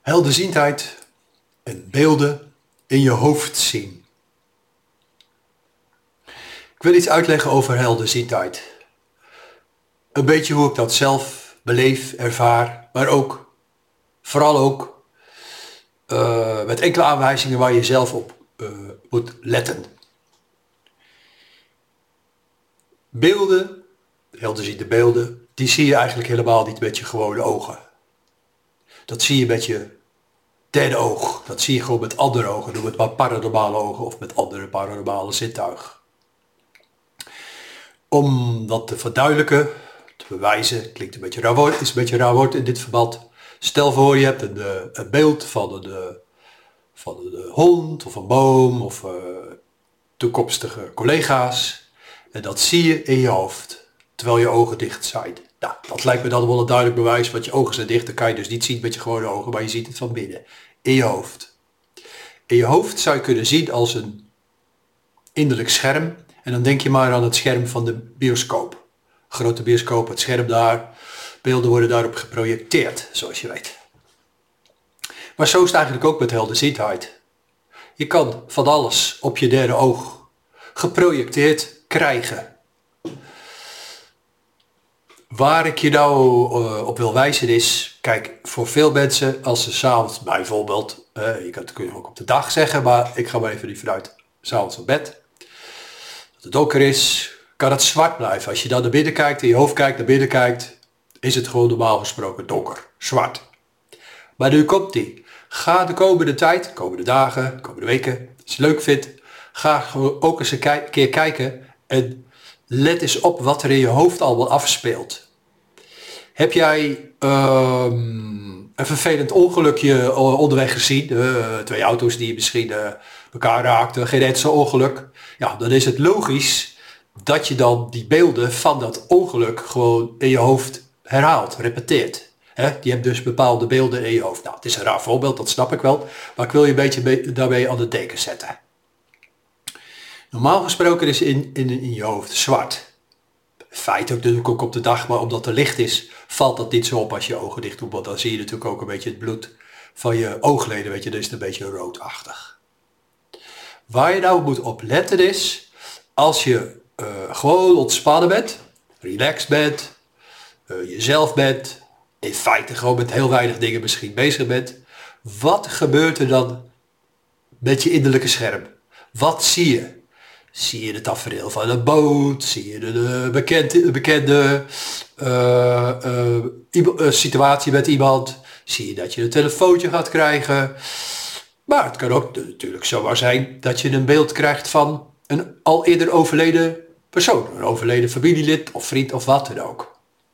Helderziendheid en beelden in je hoofd zien. Ik wil iets uitleggen over helderziendheid. Een beetje hoe ik dat zelf beleef, ervaar, maar ook, vooral ook, met enkele aanwijzingen waar je zelf op moet letten. Beelden, helderziende beelden, die zie je eigenlijk helemaal niet met je gewone ogen. Dat zie je met je derde oog. Dat zie je gewoon met andere ogen. Noem het maar paranormale ogen of met andere paranormale zintuigen. Om dat te verduidelijken, te bewijzen, klinkt een beetje raar woord, is een beetje een raar woord in dit verband. Stel voor je hebt een beeld van een hond of een boom of toekomstige collega's. En dat zie je in je hoofd, terwijl je ogen dicht zijn. Nou, dat lijkt me dan wel een duidelijk bewijs, want je ogen zijn dicht, dan kan je dus niet zien met je gewone ogen, maar je ziet het van binnen, in je hoofd. In je hoofd zou je kunnen zien als een innerlijk scherm, en dan denk je maar aan het scherm van de bioscoop. Grote bioscoop, het scherm daar, beelden worden daarop geprojecteerd, zoals je weet. Maar zo is het eigenlijk ook met helderziendheid. Je kan van alles op je derde oog geprojecteerd krijgen. Waar ik je nou op wil wijzen is, kijk, voor veel mensen, als ze s'avonds bijvoorbeeld, je kan het ook op de dag zeggen, maar ik ga maar even niet vanuit, s'avonds op bed, dat het donker is, kan het zwart blijven. Als je dan naar binnen kijkt, in je hoofd kijkt, naar binnen kijkt, is het gewoon normaal gesproken donker, zwart. Maar nu komt die. Ga de komende tijd, komende dagen, komende weken, als je het leuk vindt, ga ook eens een keer kijken en let eens op wat er in je hoofd allemaal afspeelt. Heb jij een vervelend ongelukje onderweg gezien? Twee auto's die misschien elkaar raakten, geen enkel ongeluk. Ja, dan is het logisch dat je dan die beelden van dat ongeluk gewoon in je hoofd herhaalt, repeteert. Je hebt dus bepaalde beelden in je hoofd. Nou, het is een raar voorbeeld, dat snap ik wel. Maar ik wil je een beetje daarmee aan het denken zetten. Normaal gesproken is in je hoofd zwart. In feite ook natuurlijk ook op de dag, maar omdat er licht is, valt dat niet zo op als je ogen dicht doet. Want dan zie je natuurlijk ook een beetje het bloed van je oogleden, weet je, dan is het een beetje roodachtig. Waar je nou moet op letten is, als je gewoon ontspannen bent, relaxed bent, jezelf bent, in feite gewoon met heel weinig dingen misschien bezig bent, wat gebeurt er dan met je innerlijke scherm? Wat zie je? Zie je het tafereel van een boot? Zie je de bekende situatie met iemand? Zie je dat je een telefoontje gaat krijgen? Maar het kan ook natuurlijk zomaar zijn dat je een beeld krijgt van een al eerder overleden persoon. Een overleden familielid of vriend of wat dan ook.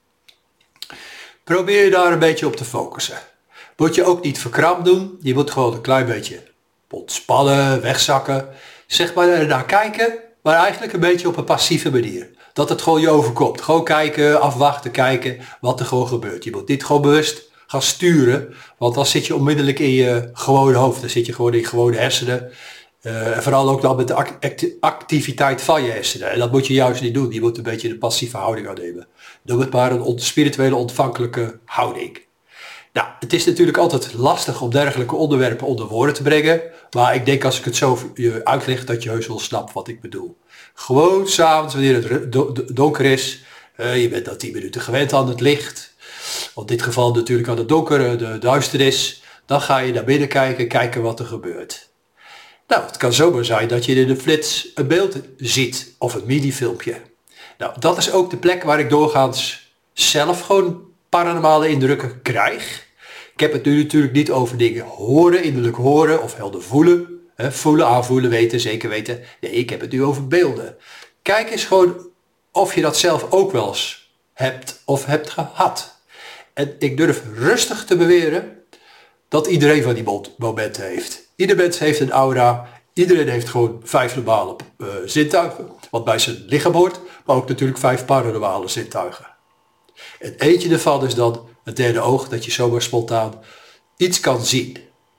Probeer je daar een beetje op te focussen. Moet je ook niet verkrampt doen. Je moet gewoon een klein beetje ontspannen, wegzakken. Zeg maar naar kijken, maar eigenlijk een beetje op een passieve manier. Dat het gewoon je overkomt. Gewoon kijken, afwachten, kijken wat er gewoon gebeurt. Je moet niet gewoon bewust gaan sturen, want dan zit je onmiddellijk in je gewone hoofd. Dan zit je gewoon in je gewone hersenen. En vooral ook dan met de activiteit van je hersenen. En dat moet je juist niet doen. Je moet een beetje de passieve houding aannemen. Noem het maar een spirituele ontvankelijke houding. Nou, het is natuurlijk altijd lastig om dergelijke onderwerpen onder woorden te brengen. Maar ik denk als ik het zo je uitleg dat je heus wel snapt wat ik bedoel. Gewoon s'avonds wanneer het donker is. Je bent dan 10 minuten gewend aan het licht. In dit geval natuurlijk aan het donker, de duisternis. Dan ga je naar binnen kijken wat er gebeurt. Nou, het kan zomaar zijn dat je in een flits een beeld ziet. Of een mini-filmpje. Nou, dat is ook de plek waar ik doorgaans zelf gewoon paranormale indrukken krijg. Ik heb het nu natuurlijk niet over dingen horen, innerlijk horen of helder voelen. Voelen, aanvoelen, weten, zeker weten. Nee, ik heb het nu over beelden. Kijk eens gewoon of je dat zelf ook wel eens hebt of hebt gehad. En ik durf rustig te beweren dat iedereen van die momenten heeft. Ieder mens heeft een aura. Iedereen heeft gewoon 5 normale zintuigen, wat bij zijn lichaam hoort, maar ook natuurlijk 5 paranormale zintuigen. En eentje daarvan is dan het derde oog, dat je zomaar spontaan iets kan zien.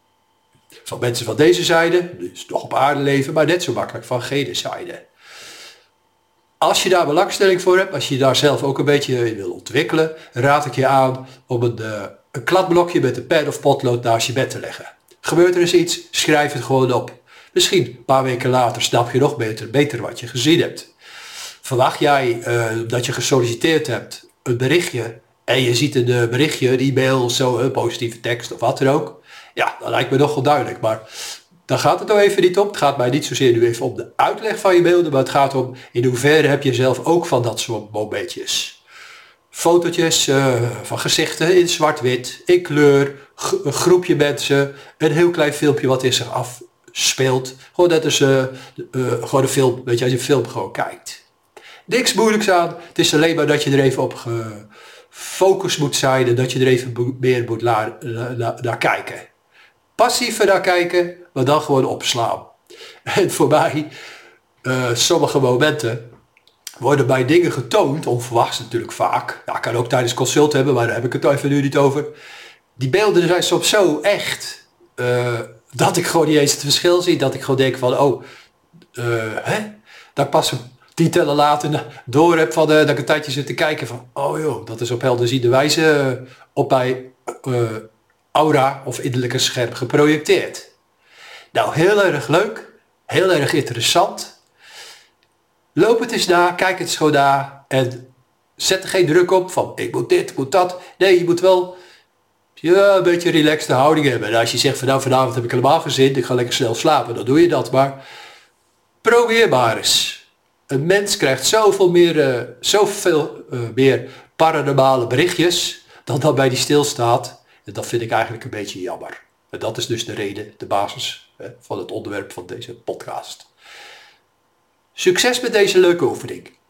Van mensen van deze zijde, dus nog op aarde leven, maar net zo makkelijk van gene zijde. Als je daar belangstelling voor hebt, als je daar zelf ook een beetje in wil ontwikkelen, raad ik je aan om een een kladblokje met een pen of potlood naast je bed te leggen. Gebeurt er eens iets, schrijf het gewoon op. Misschien een paar weken later snap je nog beter wat je gezien hebt. Verwacht jij dat je gesolliciteerd hebt, een berichtje, en je ziet een berichtje, een e-mail, zo, een positieve tekst of wat dan ook. Ja, dat lijkt me nogal duidelijk, maar daar gaat het nou even niet om. Het gaat mij niet zozeer nu even om de uitleg van je beelden, maar het gaat om in hoeverre heb je zelf ook van dat soort momentjes. Fotootjes van gezichten in zwart-wit, in kleur, een groepje mensen, een heel klein filmpje wat in zich afspeelt. Gewoon net als gewoon een film, weet je, als je een film gewoon kijkt. Niks moeilijks aan, het is alleen maar dat je er even op gefocust moet zijn en dat je er even meer moet naar kijken. Passiever naar kijken, maar dan gewoon opslaan. En voor mij, sommige momenten worden mij dingen getoond, onverwachts natuurlijk vaak. Ja, ik kan ook tijdens consult hebben, maar daar heb ik het even nu niet over. Die beelden zijn soms zo echt, dat ik gewoon niet eens het verschil zie. Dat ik gewoon denk van, dat ik pas 10 tellen later door heb van, dat ik een tijdje zit te kijken van, oh joh, dat is op helderziende wijze op mijn aura of innerlijke scherm geprojecteerd. Nou, heel erg leuk, heel erg interessant. Loop het eens na, kijk het eens gewoon na en zet er geen druk op van ik moet dit, ik moet dat. Nee, je moet wel een beetje een relaxte houding hebben. En als je zegt van nou, vanavond heb ik helemaal geen zin, ik ga lekker snel slapen, dan doe je dat. Maar probeer maar eens. Een mens krijgt zoveel meer paranormale berichtjes dan dat bij die stilstaat. En dat vind ik eigenlijk een beetje jammer. En dat is dus de reden, de basis van het onderwerp van deze podcast. Succes met deze leuke oefening.